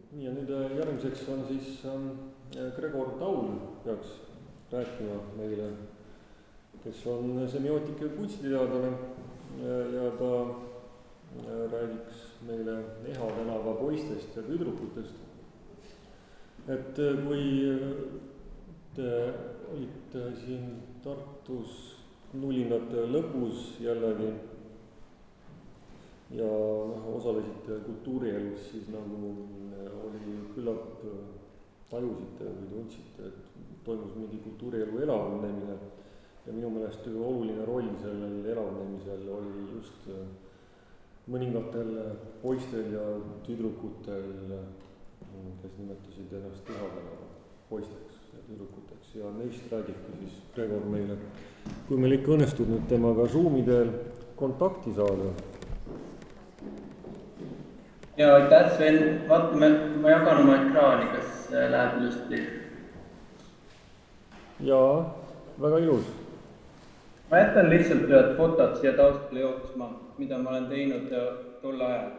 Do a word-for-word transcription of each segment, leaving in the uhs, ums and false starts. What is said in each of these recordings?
nii ja nüüd järgmiseks on siis Gregor Taul peaks rääkima meile, kes on semiootika kunstiteadlane ja ta räägiks meile Eha tänava poistest ja tüdrukutest. Et kui te olite siin Tartus nullindate lõpus jällegi ja osalesite kultuurielus, siis nagu oli küllap tajusite või tundsite, et toimus mingi kultuurielu elavnemine ja minu meelest oluline roll sellel elavnemisel oli just mõningatel poistel ja tüdrukutel, kes nimetasid ennast Eha tänava poisteks ja tüdrukuteks ja neist räägibki siis Gregor meile. Kui meil ikka õnnestud nüüd temaga Zoomidel kontakti saada. Ja aitäh Sven, vaatame, ma jagan oma ekraani, kas läheb ilusti. Jaa, väga ilus. Ma jätan lihtsalt ühed fotod siia taustale jooksma, mida ma olen teinud tol ajal.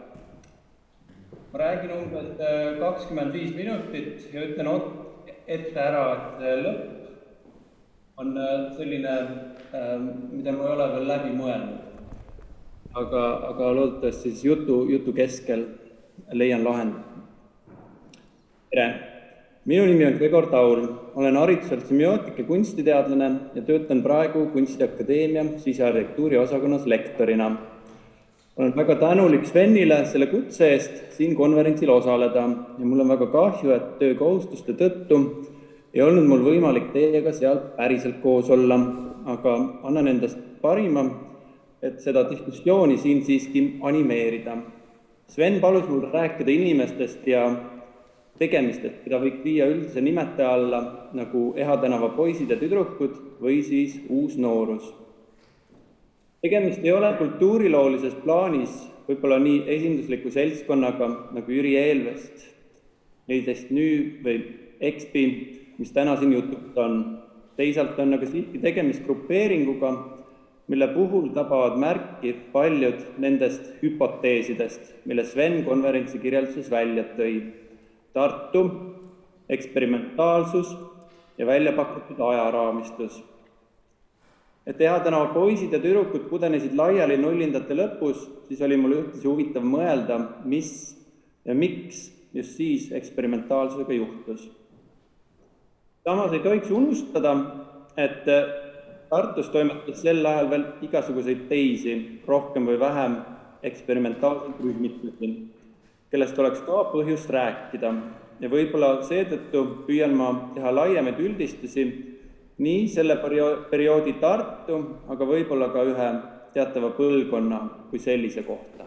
Ma räägin umbes kakskümmend viis minutit ja ütlen ette ära, et lõpp on selline, mida ma ei ole veel läbi mõelnud. Aga, aga loodetavasti siis jutu, jutu keskel leian lahendust. Tere! Minu nimi on Gregor Taul. Olen hariduselt semiootika kunstiteadlane ja töötan praegu Kunstiakadeemia sisearhitektuuri osakonnas lektorina. Olen väga tänulik Svenile selle kutse eest siin konverentsil osaleda ja mul on väga kahju, et töökohustuste tõttu ei olnud mul võimalik teiega seal päriselt koos olla, aga annan endast parima, et seda diskussiooni siin siiski animeerida. Sven palus mul rääkida inimestest ja tegemistest, keda võiks viia üldise nimetaja alla nagu Eha tänava poisid ja tüdrukud või siis uus noorus. Tegemist ei ole kultuuriloolises plaanis võib-olla nii esindusliku seltskonnaga nagu Jüri Eelvest, Neidest Nüü või Expi, mis täna siin jutuks on. Teisalt on aga siiski tegemist grupeeringuga, mille puhul tabavad märki paljud nendest hüpoteesidest, mille Sven konverentsi kirjelduses välja tõi. Tartu, eksperimentaalsus ja välja pakutud ajaraamistus. Et Eha tänava poisid ja tüdrukud pudenesid laiali nullindate lõpus, siis oli mul ühtlasi huvitav mõelda, mis ja miks just siis eksperimentaalsusega juhtus. Samas ei tohiks unustada, et Tartus toimetas sel ajal veel igasuguseid teisi, rohkem või vähem eksperimentaalseid rühmitusi, kellest oleks ka põhjust rääkida. Ja võib-olla seetõttu püüan ma teha laiemaid üldistusi nii selle perioodi Tartu, aga võib-olla ka ühe teatava põlvkonna kui sellise kohta.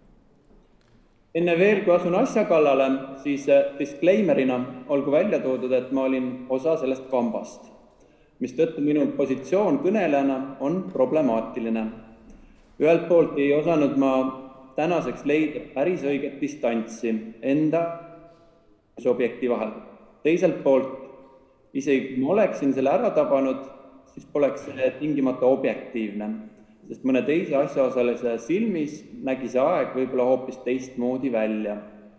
Enne veel, kui asun asja kallale, siis disclaimerina olgu välja toodud, et ma olin osa sellest kambast, mis tõttu minu positsioon kõnelejana on problemaatiline. Ühelt poolt ei osanud ma tänaseks leida päris õiget distantsi enda objekti vahel. Teiselt poolt, isegi kui ma oleksin selle ära tabanud, siis poleks see tingimata objektiivne, sest mõne teise asjaosalise silmis nägi see aeg võib-olla hoopis teistmoodi välja.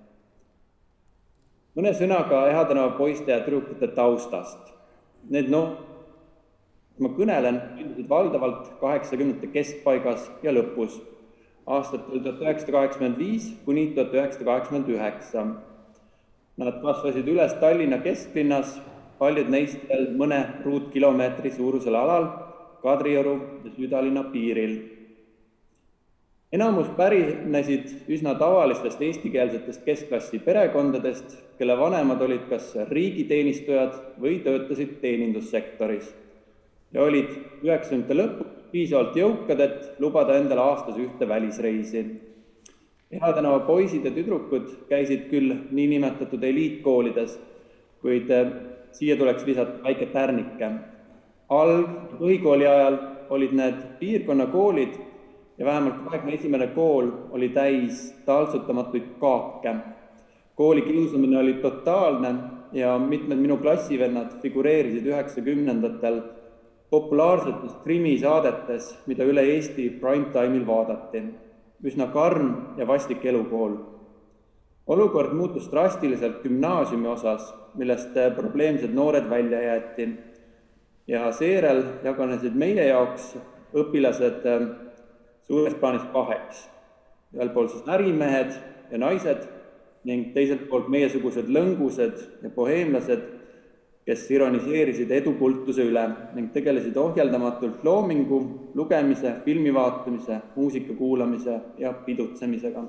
Mõne sõnaga Eha tänava poiste ja tüdrukute taustast. Need no, ma kõnelen valdavalt kaheksakümnendate keskpaigas ja lõpus, aastatel tuhat üheksasada kaheksakümmend viis kuni tuhat üheksasada kaheksakümmend üheksa. Nad kasvasid üles Tallinna kesklinnas, paljud neist veel mõne ruutkilomeetri suurusel alal, Kadrioru ja Südalinna piiril. Enamus pärinesid üsna tavalistest eestikeelsetest keskklassi perekondadest, kelle vanemad olid kas riigiteenistujad või töötasid teenindussektoris ja olid üheksakümnendate lõpus piisavalt jõukad, et lubada endale aastas ühte välisreisi. Eha tänava poisid ja tüdrukud käisid küll niinimetatud eliitkoolides, kuid siia tuleks lisata väike tärnike. Alg- põhikooli ajal olid need piirkonnakoolid ja vähemalt kahekümne esimene kool oli täis taltsutamatuid kaake. Kooli kiusamine oli totaalne ja mitmed minu klassivennad figureerisid üheksakümnendatel populaarsetes krimisaadetes, mida üle Eesti primetime'il vaadati. Üsna karm ja vastik elukool. Olukord muutus drastiliselt gümnaasiumi osas, millest probleemsed noored välja jäeti. Ja seejärel jaganesid meie jaoks õpilased suures plaanis kaheks. Ühel pool siis ärimehed ja naised ning teiselt poolt meiesugused lõngused ja boheemlased, kes ironiseerisid edukultuse üle ning tegelesid ohjeldamatult loomingu, lugemise, filmi vaatamise, muusika kuulamise ja pidutsemisega.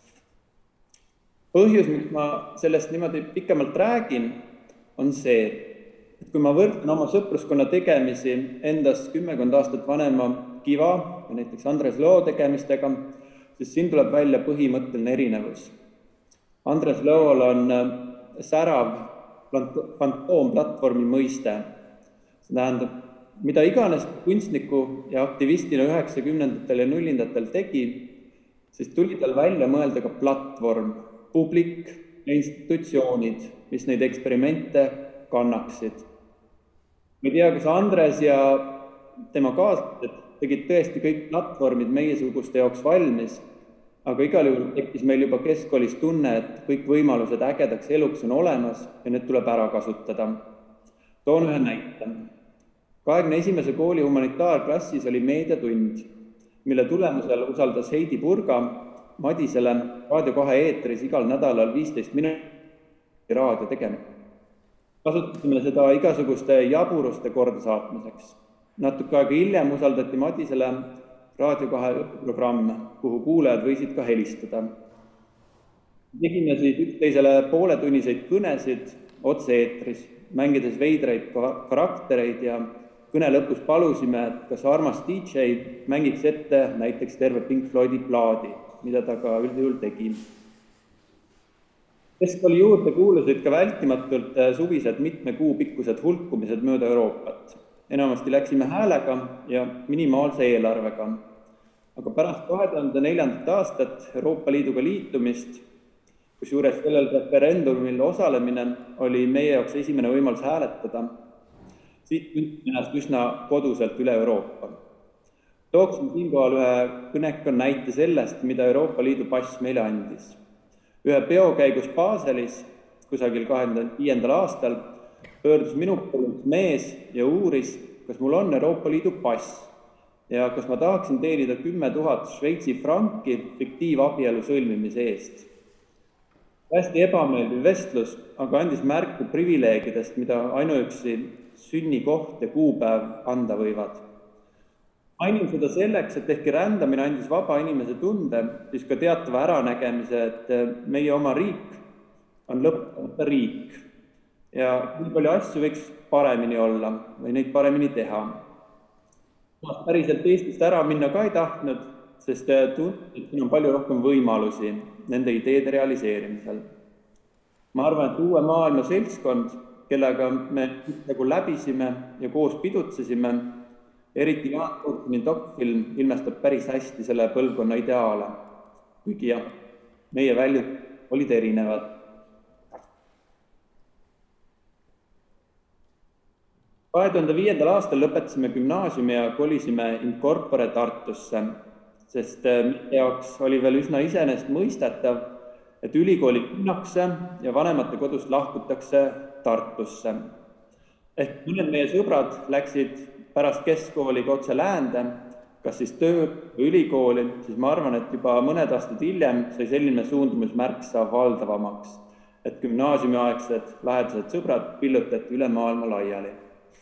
Põhjus, miks ma sellest niimoodi pikemalt räägin, on see, et kui ma võrdlen oma sõpruskonna tegemisi endast kümmekond aastat vanema Kiva või näiteks Andres Lõo tegemistega, siis siin tuleb välja põhimõtteline erinevus. Andres Lõol on särav fantoomplatvormi mõiste. See tähendab, mida iganes kunstniku ja aktivistina üheksakümnendatel ja nullindatel tegi, siis tuli tal välja mõelda ka platvorm, publik ja institutsioonid, mis neid eksperimente kannaksid. Ma ei tea, kas Andres ja tema kaaslased tegid tõesti kõik platvormid meiesuguste jaoks valmis, aga igal juhul tekkis meil juba keskkoolis tunne, et kõik võimalused ägedaks eluks on olemas ja need tuleb ära kasutada. Toon ühe näite. kahekümne esimese kooli humanitaarklassis oli meediatund, mille tulemusel usaldas Heidi Purga Madisele Raadio kahe eetris igal nädalal viisteist minutit raadio tegema. Kasutasime seda igasuguste jaburuste korda saatmiseks. Natuke aega hiljem usaldati Madisele Raadio kahe õppeprogramm, kuhu kuulajad võisid ka helistada. Tegime siis üksteisele pooletunniseid kõnesid otse eetris, mängides veidraid karaktereid ja kõne lõpus palusime, et kas armas D J mängiks ette näiteks terve Pink Floydi plaadi, mida ta ka üldjuhul tegi. Keskkooli juurde kuulusid ka vältimatult suvised mitme kuu pikkused hulkumised mööda Euroopat. Enamasti läksime häälega ja minimaalse eelarvega. Aga pärast kahe tuhande neljandat aastat Euroopa Liiduga liitumist, kus juures sellel referendumil osalemine oli meie jaoks esimene võimalus hääletada, siit küntsin ennast üsna koduselt üle Euroopa. Tooksin siinkohal ühe kõneka näite sellest, mida Euroopa Liidu pass meile andis. Ühe peokäigus Baselis, kusagil kahe tuhande viiendal aastal, pöördus minu poole mees ja uuris, kas mul on Euroopa Liidu pass ja kas ma tahaksin teenida kümme tuhat Šveitsi franki fiktiivabielu sõlmimise eest. Hästi ebameeldiv vestlus, aga andis märku privileegidest, mida ainuüksi sünnikoht ja kuupäev anda võivad. Mainin seda selleks, et ehkki rändamine andis vaba inimese tunde, siis ka teatava äranägemise, et meie oma riik on lõpetamata riik ja nii palju asju võiks paremini olla või neid paremini teha. Ma päriselt Eestist ära minna ka ei tahtnud, sest tundnud, et siin on palju rohkem võimalusi nende ideede realiseerimisel. Ma arvan, et uue maailma seltskond, kellega me nagu läbisime ja koos pidutsesime, eriti Jaan Kurtini dokfilm ilmestab päris hästi selle põlvkonna ideaale, kuigi jah, meie väljud olid erinevad. kahe tuhande viiendal aastal lõpetasime gümnaasiumi ja kolisime Incorpore Tartusse, sest meie jaoks oli veel üsna iseenesest mõistetav, et ülikooli minnakse ja vanemate kodust lahkutakse Tartusse. Ehk mõned meie sõbrad läksid pärast keskkooliga otse läände, kas siis töö või ülikooli, siis ma arvan, et juba mõned aastad hiljem sai selline suundumus märksa valdavamaks, et gümnaasiumiaegsed lähedased sõbrad pillutati üle maailma laiali.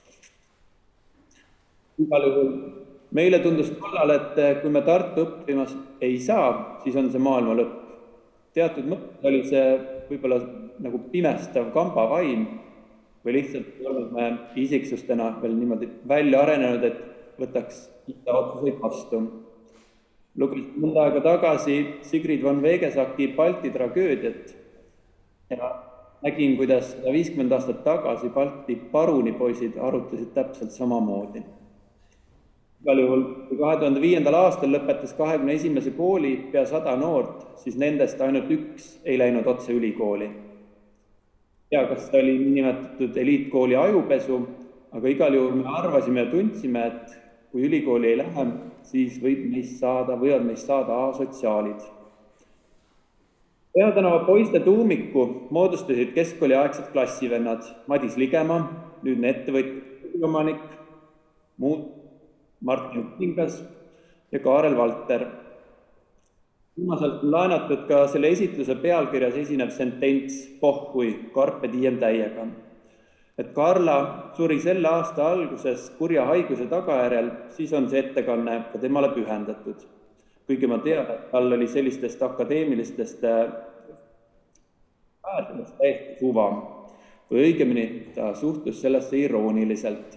Igal juhul meile tundus tollal, et kui me Tartu õppimas ei saa, siis on see maailma lõpp. Teatud mõttes oli see võib-olla nagu pimestav kambavaim või lihtsalt oleme isiksustena veel niimoodi välja arenenud, et võtaks ita otsuseid vastu. Lugesin mõnda aega tagasi Sigrid von Vegesaki Balti tragöödiat ja nägin, kuidas viiskümmend aastat tagasi Balti parunipoisid arutasid täpselt samamoodi. Igal juhul, kui kahe tuhande viiendal aastal lõpetas kahekümne esimese kooli pea sada noort, siis nendest ainult üks ei läinud otse ülikooli. Ja kas ta oli nimetatud eliitkooli ajupesu, aga igal juhul me arvasime ja tundsime, et kui ülikooli ei lähe, siis võib meist saada, võivad meist saada asotsiaalid. Eha tänava poiste tuumiku moodustasid keskkooliaegsed klassivennad Madis Ligemaa, nüüdne ettevõtjaomanik, muud Martin Kingas ja Kaarel Valter. Viimaselt on laenatud ka selle esitluse pealkirjas esinev sentents pohhui Carpe diem täiega. Et Karla suri selle aasta alguses kurja haiguse tagajärjel, siis on see ettekanne ka temale pühendatud. Kuigi ma tean, et tal oli sellistest akadeemilistest väärtudest täiesti suva, või õigemini ta suhtus sellesse irooniliselt.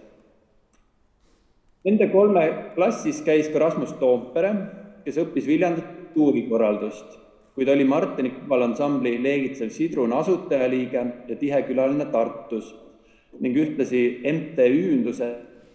Nende kolme klassis käis ka Rasmus Toompere, kes õppis Viljandi kultuurikorraldust, kuid oli Martini Kuvalansambli Leegitsev Sidrun asutajaliige ja tihekülaline Tartus ning ühtlasi M T Üünduse.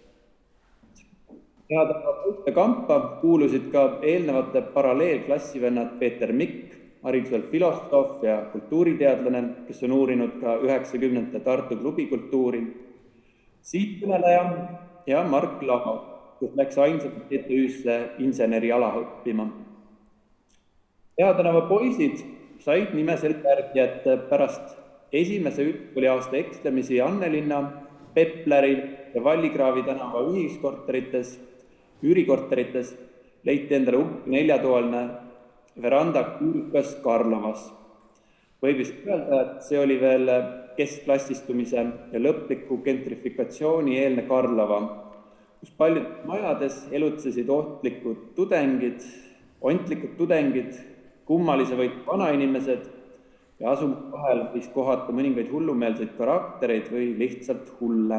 Head kampa kuulusid ka eelnevate paralleelklassivennad Peeter Mikk, hariduselt filosoof ja kultuuriteadlane, kes on uurinud ka üheksakümnendate Tartu klubikultuuri, siitkõneleja ja Mark Laho, kes läks ainsalt E T Ü-sse inseneriala õppima. Eha tänava poisid said nime selle järgi, et pärast esimese ülikooli aasta ekslemisi Annelinna, Pepleri ja Valligraavi tänava ühiskorterites, üürikorterites leiti endale ukki neljatoaline veranda Kuurikas Karlovas. Võib vist öelda, et see oli veel keskklassistumise ja lõpliku gentrifikatsiooni eelne Karlova, kus paljud majades elutsesid ohtlikud tudengid, ontlikud tudengid, kummalise võid vanainimesed ja asumad vahel võis kohata mõningaid hullumeelseid karaktereid või lihtsalt hulle.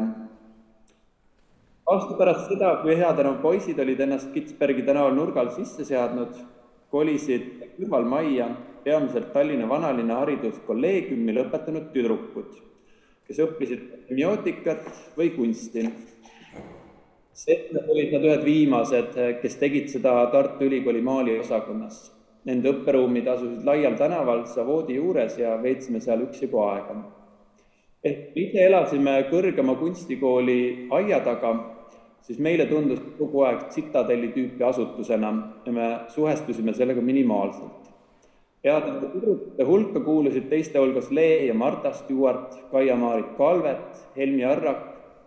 Aasta pärast seda, kui Eha tänava poisid olid ennast Kitsbergi tänaval nurgal sisse seadnud, kolisid kõrvalmajja peamiselt Tallinna vanalinna hariduskolleegiumi lõpetanud tüdrukud, kes õppisid semiootikat või kunsti. Seetmed olid nad ühed viimased, kes tegid seda Tartu Ülikooli maali osakonnas. Nende õpperuumid asusid laial tänaval Savoodi juures ja veetsime seal üksjagu aega. Et ise elasime kõrgema kunstikooli aia taga, siis meile tundus kogu aeg tsitadelli tüüpi asutusena ja me suhestusime sellega minimaalselt. Headete tüdrukute hulka kuulusid teiste hulgas Lee ja Marta Stewart, Kaia-Maarit Kalvet, Helmi Arrak,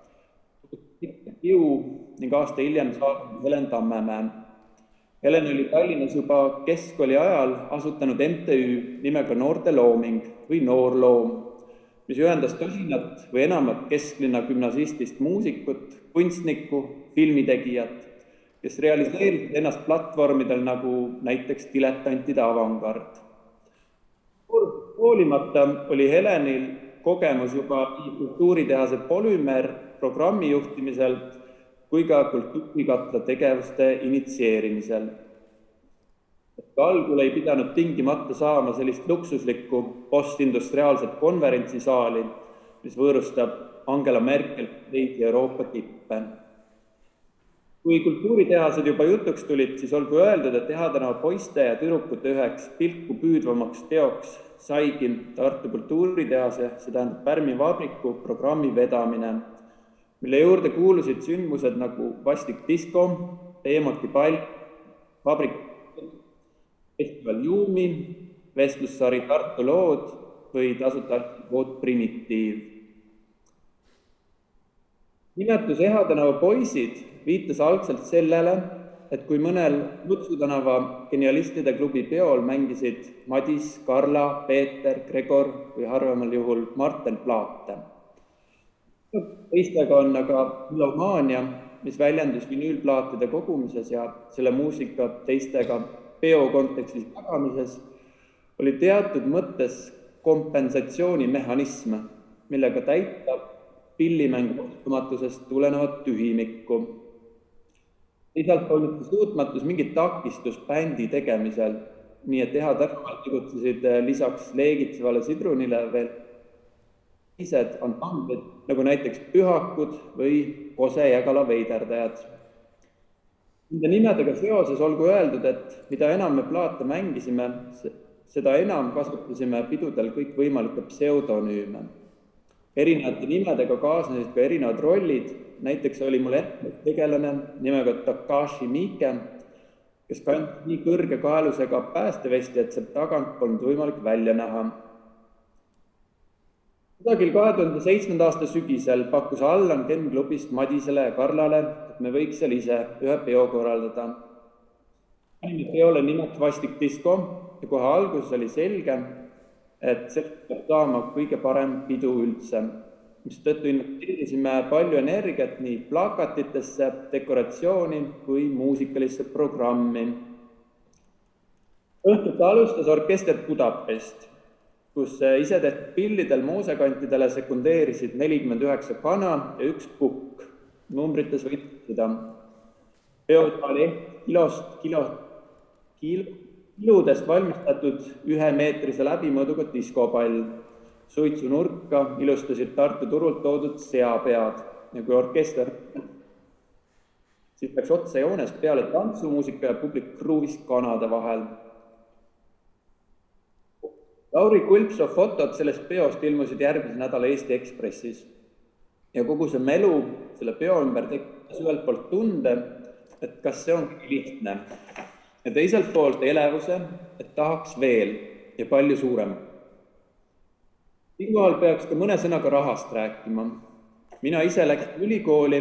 Kiu ning aasta hiljem saabunud Helen Tammemäe. Helen oli Tallinnas juba keskkooli ajal asutanud M T Ü nimega Noorte Looming või Noorloom, mis ühendas tosinat või enamat kesklinna gümnasistist muusikut, kunstnikku, filmitegijat, kes realiseerisid ennast platvormidel nagu näiteks diletantide avangard. Hoolimata oli Helenil kogemus juba kultuuritehase Polümer programmi juhtimisel kui ka kultuurikatla tegevuste initsieerimisel. Algul ei pidanud tingimata saama sellist luksuslikku postindustriaalset konverentsisaali, mis võõrustab Angela Merkel teisi Euroopa tippe. Kui kultuuritehased juba jutuks tulid, siis olgu öeldud, et Eha tänava poiste ja tüdrukute üheks pilku püüdvamaks teoks saigi Tartu kultuuritehase, see tähendab Pärmi vabriku programmi vedamine, mille juurde kuulusid sündmused nagu Vastik disko, Teemoti pall, vabrik festival Juumi, vestlussari Tartu lood või tasuta lood Primitiiv. Nimetus Eha tänava poisid viitas algselt sellele, et kui mõnel Lutsu tänava genialistide klubi peol mängisid Madis, Karla, Peeter, Gregor või harvemal juhul Marten Plaate. Teistega on aga melomaania, mis väljendus vinüülplaatide kogumises ja selle muusika teistega peo kontekstis jagamises, oli teatud mõttes kompensatsioonimehhanism, millega täita pillimängu ostumatusest tulenevat tühimikku. Lisalt polnud suutmatus mingit takistus bändi tegemisel, nii et Eha tänaval tegutsesid lisaks Leegitsevale Sidrunile veel teised ansamblid, nagu näiteks Pühakud või Kose-Jägala veiderdajad. Nende nimedega seoses olgu öeldud, et mida enam me plaate mängisime, seda enam kasutasime pidudel kõik võimalikke pseudonüüme. Erinevate nimedega kaasnesid ka erinevad rollid, näiteks oli mul ette tegelane nimega Takashi Miike, kes kandis nii kõrge kaelusega päästevesti, et sealt tagant polnud võimalik välja näha. Kusagil kahe tuhande seitsmenda aasta sügisel pakkus Allan Ken klubist Madisele ja Karlale, et me võiks seal ise ühe peo korraldada. Panime peole nimeks Vastik disko ja kohe alguses oli selge, et see peab saama kõige parem pidu üldse, mis tõttu investeerisime palju energiat nii plakatitesse, dekoratsiooni kui muusikalisse programmi. Õhtut alustas orkester Budapest, kus ise tehtud pillidel moosekantidele sekundeerisid nelikümmend üheksa kana ja üks kukk. Numbrites võitsida. Peod oli kilost, kilost, kil, kiludest valmistatud ühemeetrise läbimõõduga diskopall. Suitsu nurka ilustasid Tartu turult toodud seapead ja kui orkester siis läks otse joones peale tantsumuusika ja publik kruuvis kanade vahel. Lauri Kulpsov fotod sellest peost ilmusid järgmise nädala Eesti Ekspressis ja kogu see melu selle peo ümber tekitas ühelt poolt tunde, et kas see on lihtne ja teiselt poolt elevuse, et tahaks veel ja palju suurem. Siinkohal peaks ka mõne sõnaga rahast rääkima. Mina ise läksin ülikooli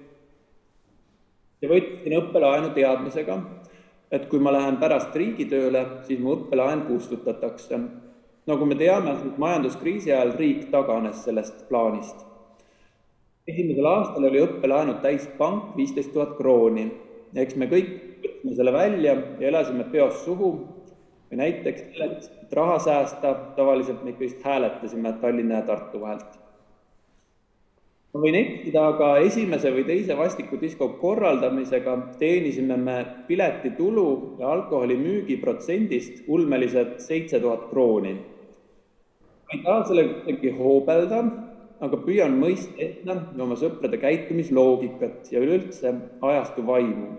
ja võtsin õppelaenu teadmisega, et kui ma lähen pärast riigitööle, siis mu õppelaen kustutatakse. Nagu me teame, majanduskriisi ajal riik taganes sellest plaanist. Esimesel aastal oli õppelaenu täis pank viisteist tuhat krooni. Ja eks me kõik võtsime selle välja ja elasime peos suhu või näiteks selleks, et raha säästa, tavaliselt me ikka just hääletasime Tallinna ja Tartu vahelt. Ma võin eksida, aga esimese või teise Vastiku disko korraldamisega teenisime me piletitulu ja alkoholi müügi protsendist ulmelised seitse tuhat krooni. Ma ei taha selle kuidagi hoobelda, aga püüan mõista oma sõprade käitumisloogikat ja üleüldse ajastu vaimu.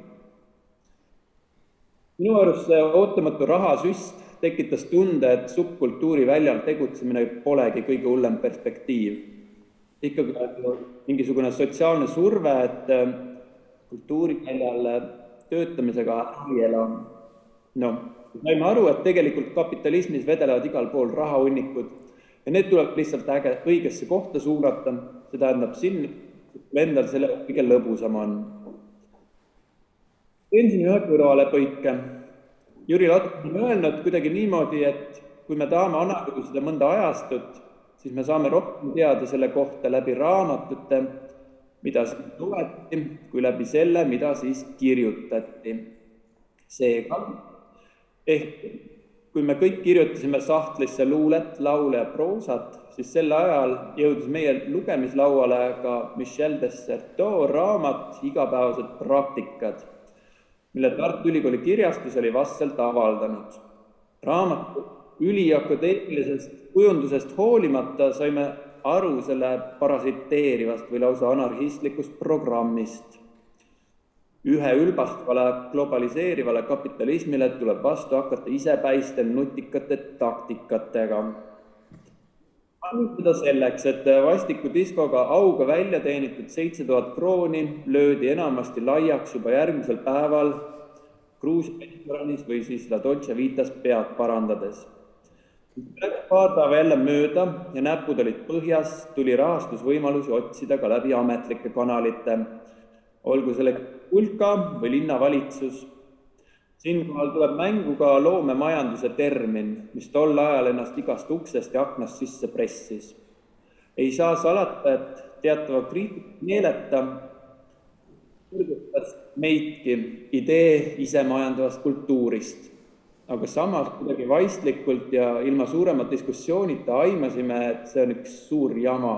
Minu arust see ootamatu rahasüst tekitas tunde, et subkultuuri väljal tegutsemine polegi kõige hullem perspektiiv. Ikkagi mingisugune sotsiaalne surve, et kultuuri väljal töötamisega ei ela. No, saime aru, et tegelikult kapitalismis vedelevad igal pool rahahunnikud ja need tuleb lihtsalt äge, õigesse kohta suunata, see tähendab sinna, et endal selle kõige lõbusam on. Ensin ühe kõrvale põike. Jüri Latt on öelnud kuidagi niimoodi, et kui me tahame analüüsida mõnda ajastut, siis me saame rohkem teada selle kohta läbi raamatute, mida siis loeti, kui läbi selle, mida siis kirjutati. Seega, ehk kui me kõik kirjutasime sahtlisse luulet, laule ja proosat, siis sel ajal jõudis meie lugemislauale ka Michel Desserteau raamat Igapäevased praktikad, mille Tartu Ülikooli kirjastus oli vastselt avaldanud. Raamatu üliakadeemilisest kujundusest hoolimata saime aru selle parasiteerivast või lausa anarhistlikust programmist. Ühe ülbastavale globaliseerivale kapitalismile tuleb vastu hakata isepäiste nutikate taktikatega. Annutada selleks, et Vastiku diskoga auga välja teenitud seitse tuhat krooni löödi enamasti laiaks juba järgmisel päeval Kruusianis või siis La Dolce Vitas pead parandades. Paar päeva jälle mööda ja näpud olid põhjas, tuli rahastusvõimalusi otsida ka läbi ametlike kanalite, olgu selle kulka või linnavalitsus. Siinkohal tuleb mängu ka loomemajanduse termin, mis tol ajal ennast igast uksest ja aknast sisse pressis. Ei saa salata, et teatava kriitika meeleta kõrgutas meidki idee isemajandavast kultuurist, aga samas kuidagi vaistlikult ja ilma suuremat diskussioonita aimasime, et see on üks suur jama.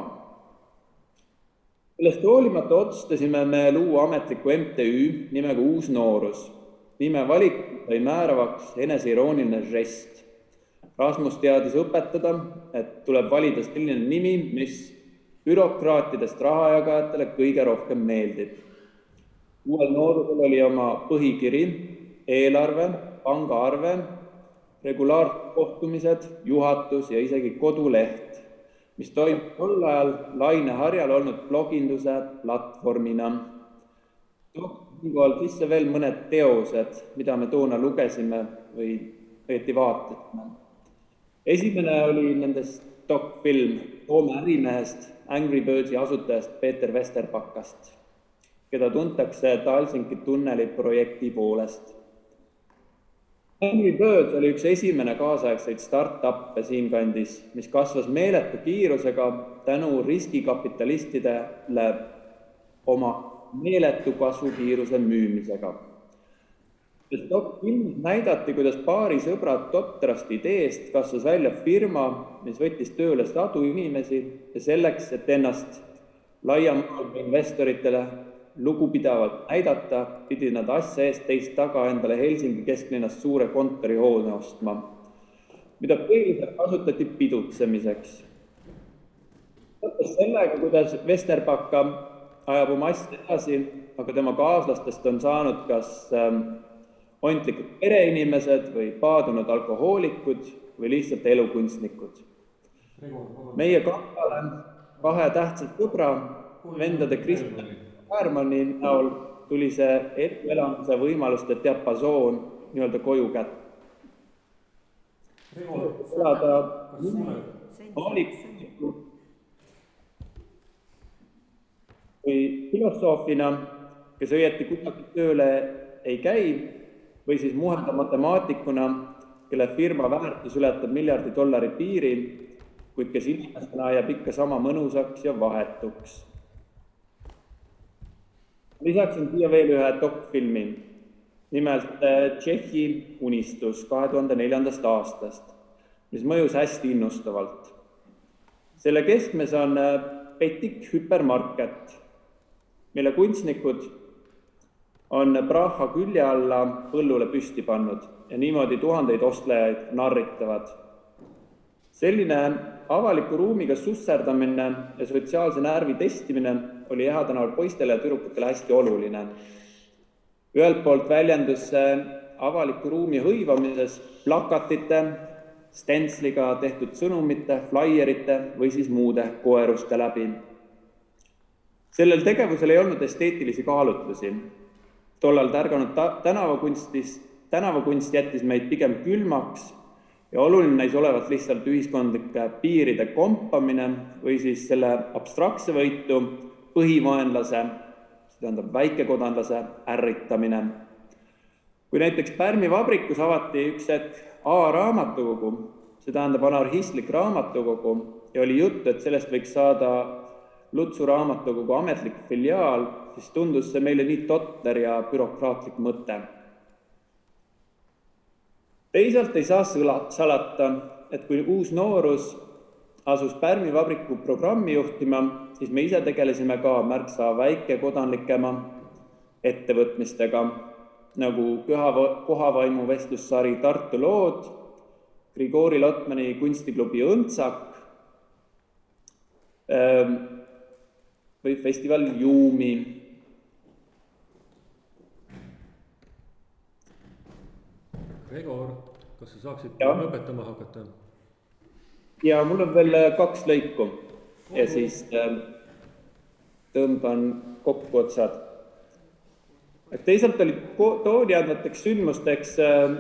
Sellest hoolimata otsustasime me luua ametliku M T Ü nimega Uus Noorus. Nime valik sai määravaks eneseirooniline žest. Rasmus teadis õpetada, et tuleb valida selline nimi, mis bürokraatidest rahajagajatele kõige rohkem meeldib. Uuel Noorusel oli oma põhikiri, eelarve, pangaarve, regulaarkohtumised, juhatus ja isegi koduleht, mis toimub tol ajal laineharjal olnud bloginduse platvormina. siinkohal sisse veel mõned teosed, mida me toona lugesime või õieti vaatasime. Esimene oli nendest doc-film Toome ärimehest, Angry Birdsi asutajast Peeter Vesterbakast, keda tuntakse Talsinki tunneli projekti poolest. Angry Birds oli üks esimene kaasaegseid start-up'e siinkandis, mis kasvas meeletu kiirusega tänu riskikapitalistidele oma meeletu kasvukiiruse müümisega. Filmis näidati, kuidas paari sõbrad totrast ideest kasvas välja firma, mis võttis tööle sadu inimesi ja selleks, et ennast laiamaailma investoritele lugupidavalt näidata, pidi nad asja eest teist taga endale Helsingi kesklinnast suure kontorihoone ostma, mida põhiliselt kasutati pidutsemiseks. Võttes sellega, kuidas Vesterbaka ajab oma asja edasi, aga tema kaaslastest on saanud kas ontlikud pereinimesed või paadunud alkohoolikud või lihtsalt elukunstnikud. Meie kampale kahe tähtsad sõbra, vendade Kristjan Härmanni näol tuli see elamise võimaluste diapasoon nii-öelda koju kätte. Elada hoolikusliku või filosoofina, kes õieti kuidagi tööle ei käi, või siis muhenda matemaatikuna, kelle firma väärtus ületab miljardi dollari piiri, kuid kes inimestena jääb ikka sama mõnusaks ja vahetuks. Lisaksin siia veel ühe doc-filmi, nimelt Tšehhi unistus kahe tuhande neljandast aastast, mis mõjus hästi innustavalt. Selle keskmes on Petik Hypermarket, mille kunstnikud on Praha külje alla põllule püsti pannud ja niimoodi tuhandeid ostlejaid narritavad. Selline avaliku ruumiga susserdamine ja sotsiaalse närvi testimine oli ehadanaal poistele ja tüdrukutele hästi oluline. Ühelt poolt väljendus avaliku ruumi hõivamises plakatite, stentsliga tehtud sõnumite, flaierite või siis muude koeruste läbi. Sellel tegevusel ei olnud esteetilisi kaalutlusi. Tollal tärganud tänavakunstis, tänavakunst jättis meid pigem külmaks ja oluline näis olevat lihtsalt ühiskondlike piiride kompamine või siis selle abstraktse võitu põhivaenlase, see tähendab väikekodanlase ärritamine. Kui näiteks Pärmi vabrikus avati üks hetk A-raamatukogu, see tähendab anarhistlik raamatukogu, ja oli juttu, et sellest võiks saada Lutsu raamatukogu ametlik filiaal, siis tundus see meile nii totter ja bürokraatlik mõte. Teisalt ei saa salata, et kui uus noorus asus Pärmi vabriku programmi juhtima, siis me ise tegelesime ka märksa väikekodanlikema ettevõtmistega, nagu kohavaimu vestlussari Tartu lood, Grigori Lotmani kunstiklubi Õntsak või festival Juumi. Gregor, kas sa saaksid ja. lõpetama hakata? Ja mul on veel kaks lõiku ja siis tõmban kokku otsad. Teisalt oli tooniandvateks sündmusteks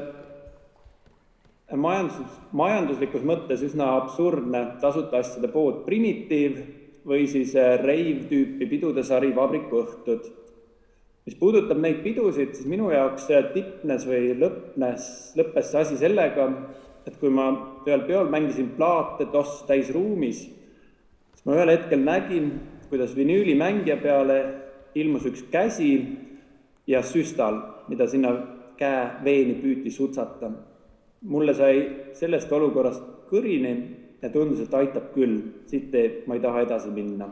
majandus, majanduslikus mõttes üsna absurdne tasuta asjade pood Primitiiv või siis rave-tüüpi pidude sari Vabriku õhtud. Mis puudutab neid pidusid, siis minu jaoks tipnes või lõppnes, lõppes see asi sellega, et kui ma ühel peol mängisin plaate toss täis ruumis, siis ma ühel hetkel nägin, kuidas vinüülimängija peale ilmus üks käsi ja süstal, mida sinna käe veeni püüti sutsata. Mulle sai sellest olukorrast kõrini ja tundus, et aitab küll, siit ma ei taha edasi minna.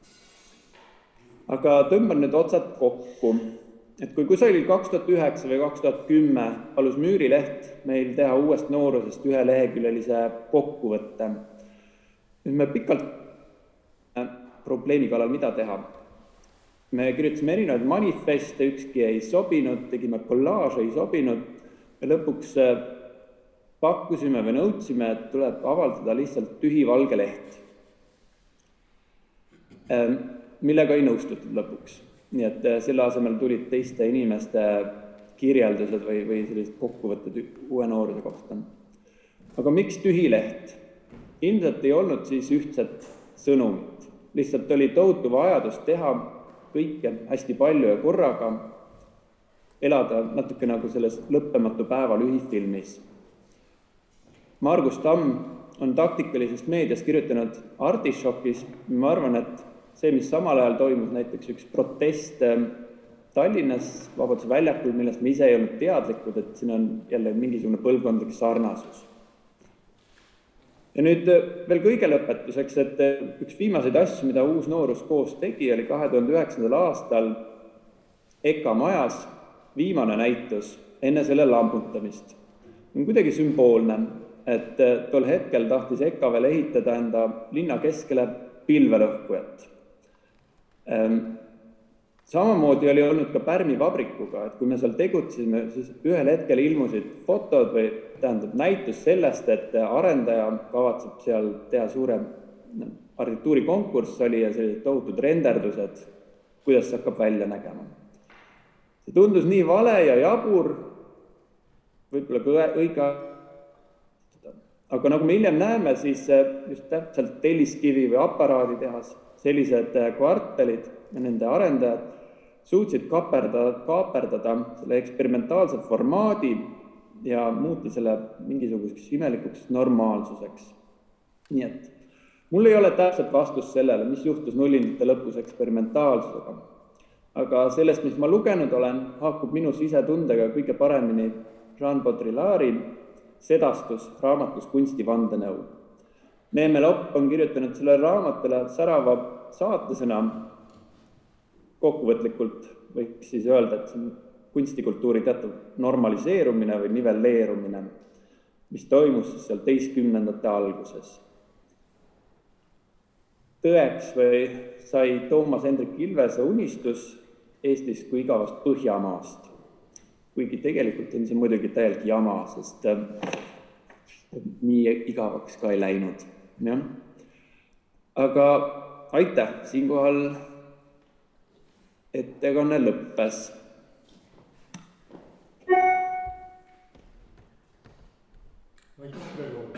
Aga tõmban nüüd otsad kokku, et kui kusagil kaks tuhat üheksa või kaks tuhat kümme palus Müürileht meil teha uuest noorusest ühe leheküljelise kokkuvõtte, nüüd me pikalt probleemi kallal mida teha. Me kirjutasime erinevaid manifeste, ükski ei sobinud, tegime kollaaže, ei sobinud ja lõpuks pakkusime või nõudsime, et tuleb avaldada lihtsalt tühi valge leht, millega ei nõustutud lõpuks. nii et selle asemel tulid teiste inimeste kirjeldused või, või sellised kokkuvõtted uue nooruse kohta. Aga miks tühi leht? Ilmselt ei olnud siis ühtset sõnumit. Lihtsalt oli tohutu vajadus teha kõike hästi palju ja korraga, elada natuke nagu selles lõppematu päeva lühifilmis. Margus Tamm on taktikalisest meediast kirjutanud Artišokis. Ma arvan, et see, mis samal ajal toimus, näiteks üks protest Tallinnas Vabaduse väljakul, millest me ise ei olnud teadlikud, et siin on jälle mingisugune põlvkondlik sarnasus. Ja nüüd veel kõige lõpetuseks, et üks viimaseid asju, mida Uus Noorus koos tegi, oli kahe tuhande üheksandal aastal Eka majas viimane näitus enne selle lamputamist. On kuidagi sümboolne, et tol hetkel tahtis Eka veel ehitada enda linna keskele pilvelõhkujat. Samamoodi oli olnud ka Pärmi vabrikuga, et kui me seal tegutsime, siis ühel hetkel ilmusid fotod või tähendab näitus sellest, et arendaja kavatseb seal teha suure arhitektuurikonkurss oli ja sellised tohutud renderdused, kuidas see hakkab välja nägema. See tundus nii vale ja jabur, võib-olla ka õige, aga nagu me hiljem näeme, siis just täpselt telliskivi või aparaadi tehas sellised kvartalid ja nende arendajad suutsid kaaperdada, kaaperdada selle eksperimentaalse formaadi ja muuta selle mingisuguseks imelikuks normaalsuseks. Nii et mul ei ole täpselt vastust sellele, mis juhtus nullindate lõpus eksperimentaalsusega. Aga sellest, mis ma lugenud olen, haakub minu sisetundega kõige paremini Jean Baudrillard'i sedastus raamatus Kunstivandenõu. Neeme Lopp on kirjutanud selle raamatule särava saatesõna. Kokkuvõtlikult võiks siis öelda, et see on kunstikultuuri teatud normaliseerumine või nivelleerumine, mis toimus siis seal teistkümnendate alguses. Tõeks või sai Toomas Hendrik Ilvese unistus Eestis kui igavast Põhjamaast. Kuigi tegelikult on see muidugi täielik jama, sest nii igavaks ka ei läinud. Ja. Aga aitäh, siinkohal ettekanne lõppes. Aitäh, Rego.